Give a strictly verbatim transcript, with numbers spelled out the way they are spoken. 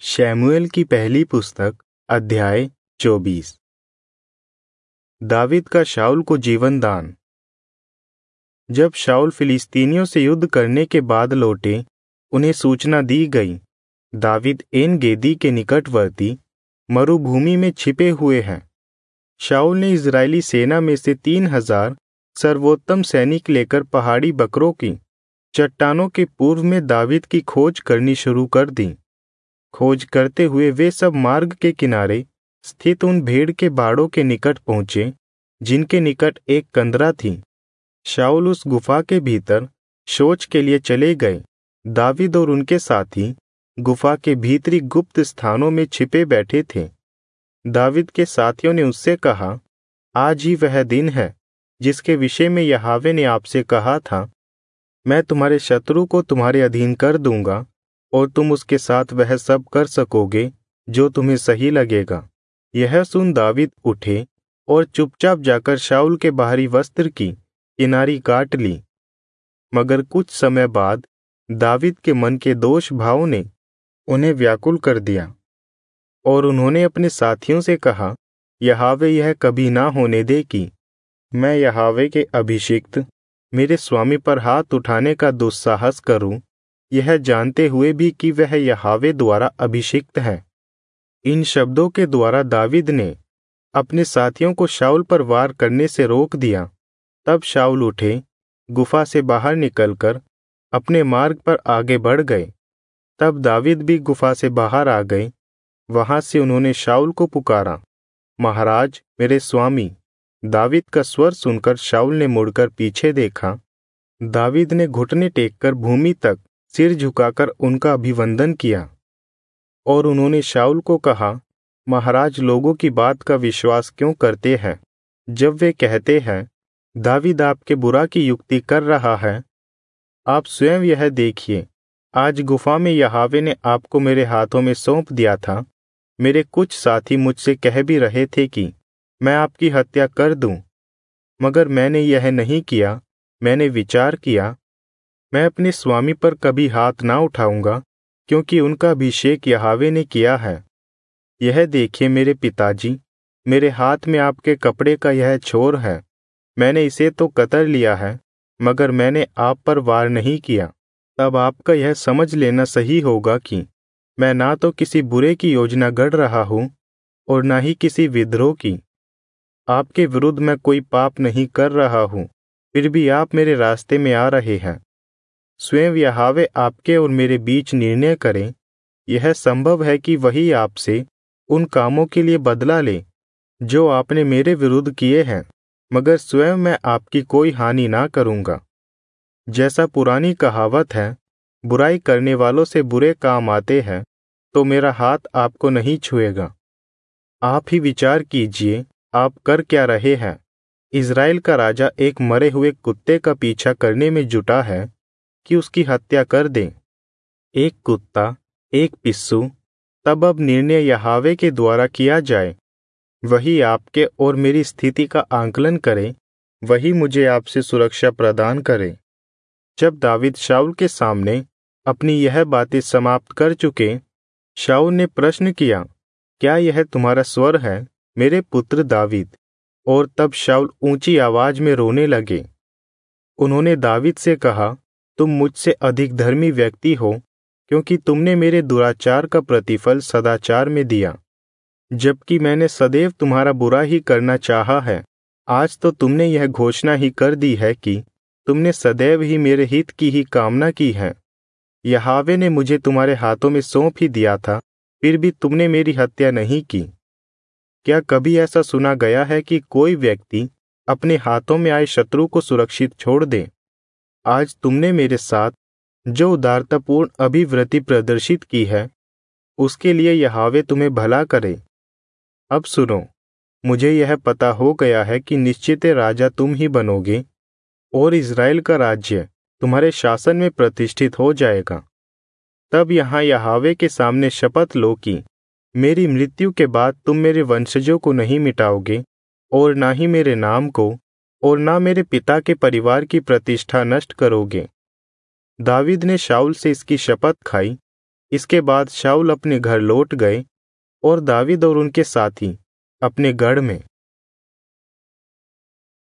शमूएल की पहली पुस्तक अध्याय चौबीस। दावीद का शाऊल को जीवन दान। जब शाऊल फिलिस्तीनियों से युद्ध करने के बाद लौटे, उन्हें सूचना दी गई, दावीद एन गेदी के निकटवर्ती मरुभूमि में छिपे हुए हैं। शाऊल ने इजरायली सेना में से तीन हजार सर्वोत्तम सैनिक लेकर पहाड़ी बकरों की चट्टानों के पूर्व में दावीद की खोज करनी शुरू कर दी। खोज करते हुए वे सब मार्ग के किनारे स्थित उन भेड़ के बाड़ों के निकट पहुंचे जिनके निकट एक कंदरा थी। शाऊल उस गुफा के भीतर शौच के लिए चले गए। दावीद और उनके साथी गुफा के भीतरी गुप्त स्थानों में छिपे बैठे थे। दावीद के साथियों ने उससे कहा, आज ही वह दिन है जिसके विषय में यहोवा ने आपसे कहा था, मैं तुम्हारे शत्रु को तुम्हारे अधीन कर दूंगा और तुम उसके साथ वह सब कर सकोगे जो तुम्हें सही लगेगा। यह सुन दावीद उठे और चुपचाप जाकर शाऊल के बाहरी वस्त्र की किनारी काट ली। मगर कुछ समय बाद दावीद के मन के दोष भाव ने उन्हें व्याकुल कर दिया और उन्होंने अपने साथियों से कहा, यहोवा यह कभी ना होने दे कि मैं यहोवा के अभिषिक्त मेरे स्वामी पर हाथ उठाने का दुस्साहस करूं, यह जानते हुए भी कि वह यहोवा द्वारा अभिषिक्त है। इन शब्दों के द्वारा दावीद ने अपने साथियों को शाऊल पर वार करने से रोक दिया। तब शाऊल उठे, गुफा से बाहर निकलकर अपने मार्ग पर आगे बढ़ गए। तब दावीद भी गुफा से बाहर आ गए। वहां से उन्होंने शाऊल को पुकारा, महाराज मेरे स्वामी। दावीद का स्वर सुनकर शाऊल ने मुड़कर पीछे देखा। दावीद ने घुटने टेककर भूमि तक सिर झुकाकर उनका अभिवंदन किया और उन्होंने शाऊल को कहा, महाराज लोगों की बात का विश्वास क्यों करते हैं जब वे कहते हैं, दावीद आपके बुरा की युक्ति कर रहा है। आप स्वयं यह देखिए, आज गुफा में यहोवा ने आपको मेरे हाथों में सौंप दिया था। मेरे कुछ साथी मुझसे कह भी रहे थे कि मैं आपकी हत्या कर दूं, मगर मैंने यह नहीं किया। मैंने विचार किया, मैं अपने स्वामी पर कभी हाथ ना उठाऊंगा, क्योंकि उनका अभिषेक यहोवा ने किया है। यह देखिए मेरे पिताजी, मेरे हाथ में आपके कपड़े का यह छोर है। मैंने इसे तो कतर लिया है, मगर मैंने आप पर वार नहीं किया। तब आपका यह समझ लेना सही होगा कि मैं ना तो किसी बुरे की योजना गढ़ रहा हूं और ना ही किसी विद्रोह की। आपके विरुद्ध मैं कोई पाप नहीं कर रहा हूं, फिर भी आप मेरे रास्ते में आ रहे हैं। स्वयं यहोवा आपके और मेरे बीच निर्णय करें। यह संभव है कि वही आपसे उन कामों के लिए बदला ले जो आपने मेरे विरुद्ध किए हैं, मगर स्वयं मैं आपकी कोई हानि ना करूंगा। जैसा पुरानी कहावत है, बुराई करने वालों से बुरे काम आते हैं, तो मेरा हाथ आपको नहीं छुएगा। आप ही विचार कीजिए, आप कर क्या रहे हैं। इज़राइल का राजा एक मरे हुए कुत्ते का पीछा करने में जुटा है कि उसकी हत्या कर दें। एक कुत्ता, एक पिस्सू। तब अब निर्णय यहोवा के द्वारा किया जाए। वही आपके और मेरी स्थिति का आंकलन करे, वही मुझे आपसे सुरक्षा प्रदान करे। जब दावीद शाऊल के सामने अपनी यह बातें समाप्त कर चुके, शाऊल ने प्रश्न किया, क्या यह तुम्हारा स्वर है, मेरे पुत्र दावीद? और तब शाऊल ऊंची आवाज में रोने लगे। उन्होंने दावीद से कहा, तुम मुझसे अधिक धर्मी व्यक्ति हो, क्योंकि तुमने मेरे दुराचार का प्रतिफल सदाचार में दिया, जबकि मैंने सदैव तुम्हारा बुरा ही करना चाहा है। आज तो तुमने यह घोषणा ही कर दी है कि तुमने सदैव ही मेरे हित की ही कामना की है। यहोवा ने मुझे तुम्हारे हाथों में सौंप ही दिया था, फिर भी तुमने मेरी हत्या नहीं की। क्या कभी ऐसा सुना गया है कि कोई व्यक्ति अपने हाथों में आए शत्रु को सुरक्षित छोड़ दे? आज तुमने मेरे साथ जो उदारतापूर्ण अभिवृत्ति प्रदर्शित की है, उसके लिए यहोवा तुम्हें भला करे। अब सुनो, मुझे यह पता हो गया है कि निश्चित राजा तुम ही बनोगे और इज़राइल का राज्य तुम्हारे शासन में प्रतिष्ठित हो जाएगा। तब यहाँ यहोवा के सामने शपथ लो कि मेरी मृत्यु के बाद तुम मेरे वंशजों को नहीं मिटाओगे और ना ही मेरे नाम को और ना मेरे पिता के परिवार की प्रतिष्ठा नष्ट करोगे। दावीद ने शाऊल से इसकी शपथ खाई इसके बाद शाऊल अपने घर लौट गए और दावीद और उनके साथी अपने गढ़ में